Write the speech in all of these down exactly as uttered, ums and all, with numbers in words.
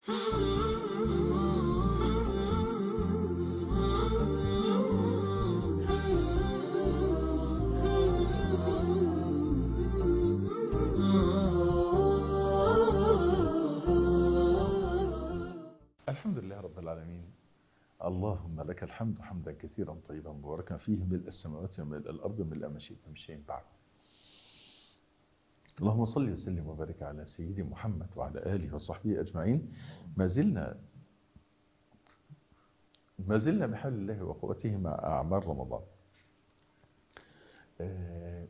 الحمد لله رب العالمين. اللهم لك الحمد حمدا كثيرا طيبا مباركا فيه، ملء السماوات وملء الأرض وملء ما شئت من شيء بعد. اللهم صل وسلم وبارك على سيدي محمد وعلى آله وصحبه أجمعين. ما زلنا ما زلنا بحول الله وقوته مع أعمال رمضان. آه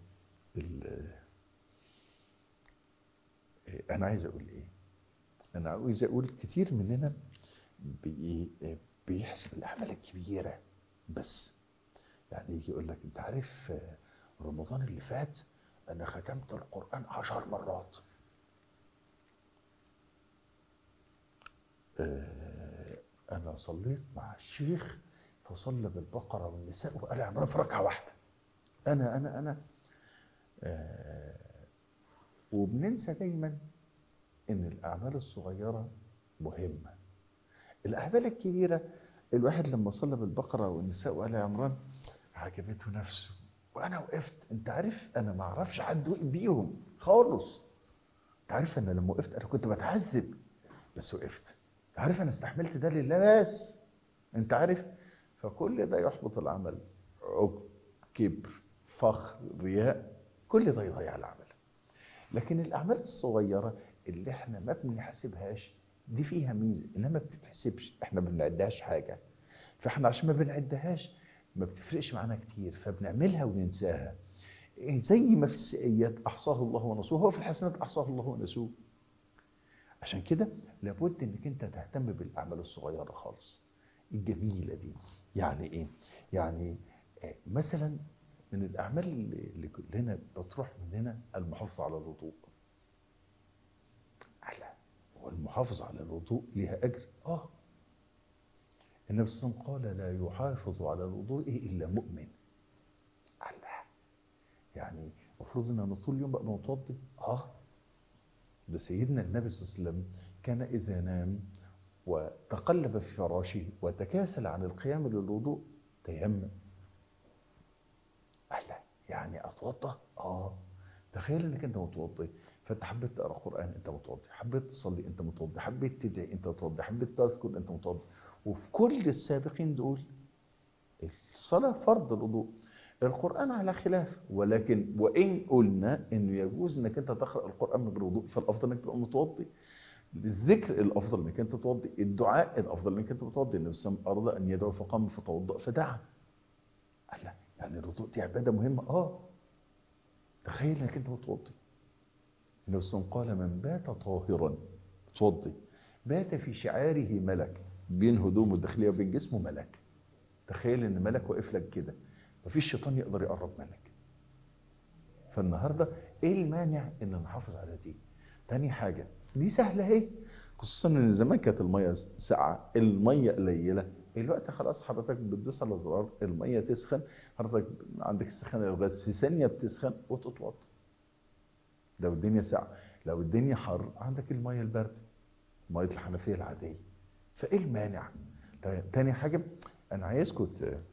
أنا عايز أقول إيه؟ أنا عايز أقول كتير مننا بي بيحسب الأعمال الكبيرة بس. يعني يجي يقول لك أنت عارف رمضان اللي فات أنا ختمت القرآن عشر مرات. آه أنا صليت مع الشيخ فصلى بالبقرة والنساء وآل عمران في ركعة واحدة. أنا أنا أنا آه وبننسى دايما إن الأعمال الصغيرة مهمة. الأعمال الكبيرة الواحد لما صلى بالبقرة والنساء وآل عمران عجبته نفسه، وأنا وقفت. أنت عارف أنا ما أعرفش حد وقف بيهم خالص. أنت عارف أنا لما وقفت أنا كنت بتعذب بس وقفت. أنت عارف أنا استحملت ده لله بس. أنت عارف، فكل ده يحبط العمل. عجب، كبر، فخر، رياء، كل ده يضيع العمل. لكن الأعمال الصغيرة اللي احنا ما بنحسبهاش دي فيها ميزة، إنها ما بتتحسبش، احنا ما بنعدهاش حاجة. فاحنا عشان ما بنعدهاش ما بتفرقش معانا كتير فبنعملها وننساها. زي ما في السيئات أحصاه الله ونسوه، هو في الحسنات أحصاه الله ونسوه. عشان كده لابد انك انت تهتم بالأعمال الصغيرة خالص الجميلة دي. يعني ايه؟ يعني مثلا من الأعمال اللي كلنا بتروح مننا المحافظة على الوضوء. على والمحافظة على الوضوء لها أجر. آه النبي صلى الله عليه وسلم قال لا يحافظ على الوضوء إلا مؤمن. الله، يعني المفروض ان طول اليوم بقى متوضي. اه ده سيدنا النبي صلى الله عليه وسلم كان إذا نام وتقلب في فراشه وتكاسل عن القيام للوضوء تيمم. الله، يعني أتوضى؟ آه تخيل انك انت متوضي، فانت حبيت تقرا قران انت متوضي، حبيت تصلي انت متوضي، حبيت تدعي انت متوضي، حبيت تذكر انت متوضي. وفي كل السابقين دول الصلاه فرض الوضوء. القران على خلاف، ولكن وان قلنا انه يجوز انك انت تقرا القران من غير وضوء فالافضل انك تبقى متوضي. الذكر الافضل انك انت تتوضي، الدعاء الافضل انك انت تتوضي. النبي صلى الله عليه وسلم اراد ان يدعو فقام فتوضا فدعا. الله، يعني الوضوء دي عباده مهمه. اه تخيل انك انت متوضي. النبي صلى الله عليه وسلم قال من بات طاهرا متوضي بات في شعاره ملك، بين هدومه الداخليه وبين جسمه ملك. تخيل ان ملك واقف لك كده، مفيش شيطان يقدر يقرب منك. فالنهارده ايه المانع ان نحافظ على دي؟ تاني حاجه دي سهله اهي، خصوصا ان زمان كانت الميه ساقعه، الميه قليله. الوقت خلاص حضرتك بتدوس على زرار الميه تسخن، حضرتك عندك السخان الغاز في ثانيه بتسخن وتتوضا. لو الدنيا ساقعه، لو الدنيا حر عندك الميه البارده، ميه الحنفيه العاديه. فايه المانع؟ تاني حاجه انا عايزكم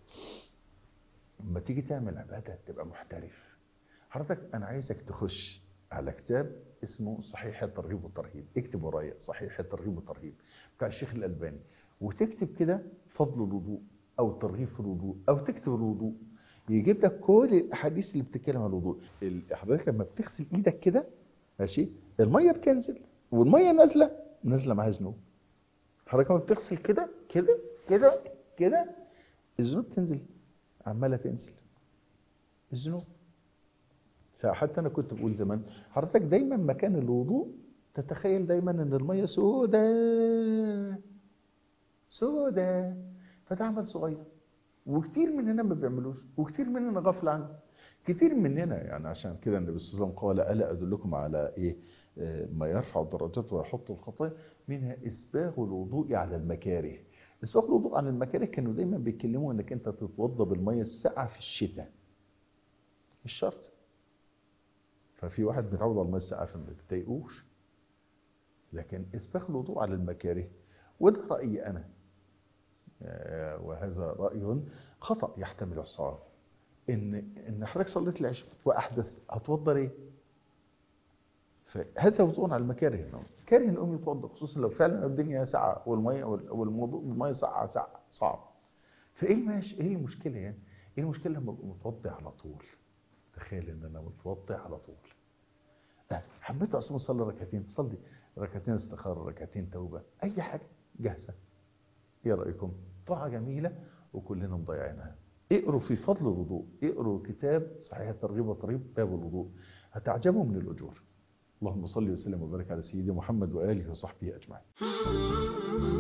لما تيجي تعمل عباده تبقى محترف. حضرتك انا عايزك تخش على كتاب اسمه صحيح الترغيب والترهيب، اكتب ورايا صحيح الترغيب والترهيب بتاع الشيخ الألباني، وتكتب كده فضل الوضوء او الترغيب في الوضوء، او تكتب الوضوء يجيب لك كل الاحاديث اللي بتتكلم عن الوضوء. حضرتك لما بتغسل ايدك كده ماشي، الميه بتنزل والميه نازله نازله معاها ذنوب. حضرتك لما بتغسل كده كده كده كده الذنوب تنزل، عماله تنزل الذنوب. فحتى انا كنت بقول زمان حضرتك دايما مكان الوضوء تتخيل دايما ان الميه سوداء سوداء، فده عمل صغير وكتير مننا ما بيعملوش، وكتير مننا غافل عنه. كتير مننا يعني عشان كده النبي صلى الله عليه وسلم قال الا ادلكم على ايه ما يرفع الدرجات ويحط الخطايا، منها اسباغ الوضوء على المكاره. اسباغ الوضوء على المكاره كانوا دايما بيتكلموا انك انت تتوضا بالميه الساقعه في الشتاء، مش شرط. ففي واحد متعود على الميه الساقعه فما بتضايقوش، لكن إسباغ الوضوء على المكاره، وده رأيي أنا، وهذا رأي خطأ يحتمل الصواب، إن إن حضرتك صليت العشاء وأحدث هتوضى ليه؟ فهذا وضوء على المكاره. إنه كاره الأم يتوضى، خصوصا لو فعلا الدنيا ساعة والمية والموضوع المية ساعة ساعة صعب. فإيه ماشي؟ إيه المشكلة يعني؟ إيه المشكلة لما أبقى متوضي على طول؟ تخيل إن أنا متوضي على طول. أه حبيت أصلا أصلي ركعتين، تصلي ركعتين استخارة، ركعتين توبة، أي حاجة جاهزة. ايه رأيكم؟ طاعة جميلة وكلنا مضيعينها. اقروا في فضل الوضوء، اقروا كتاب صحيح الترغيب والترهيب باب الوضوء، هتعجبوا من الأجور. اللهم صل وسلم وبارك على سيدنا محمد وآله وصحبه أجمعين.